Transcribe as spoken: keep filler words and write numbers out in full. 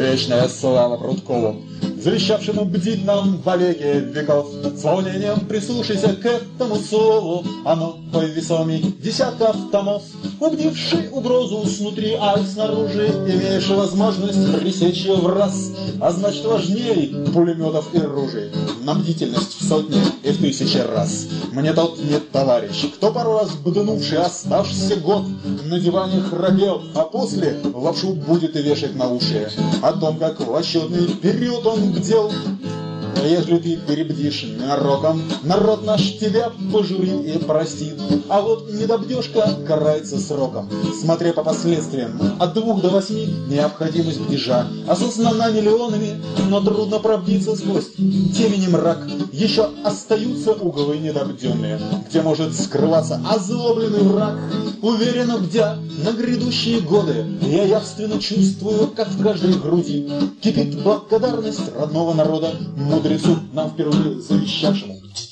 вечная слава Прудкову, завещавшему бдить нам во веки веков. С волнением прислушайся к этому слову, оно повесомей десятков томов. Убдивший угрозу снутри, а снаружи имеешь возможность пресечь ее в раз. А значит, важней пулеметов и ружей нам бдительность в сотни и в тысячи раз. Мне тот нет товарищ, кто пару раз бднувший оставшийся год на диване храпел, а после лапшу будет и вешать на уши о том, как в отчетный период он бдел. Ежели ты перебдишь ненароком, народ наш тебя пожурит и простит. А вот недобдежка карается сроком, смотря по последствиям от двух до восьми необходимость бдежа осознана миллионами, но трудно пробиться сквозь темень и мрак. Еще остаются углы недобденные, где может скрываться озлобленный враг. Уверенно бдя на грядущие годы, я явственно чувствую, как в каждой груди кипит благодарность родного народа, мудрецу нам впервые завещавшему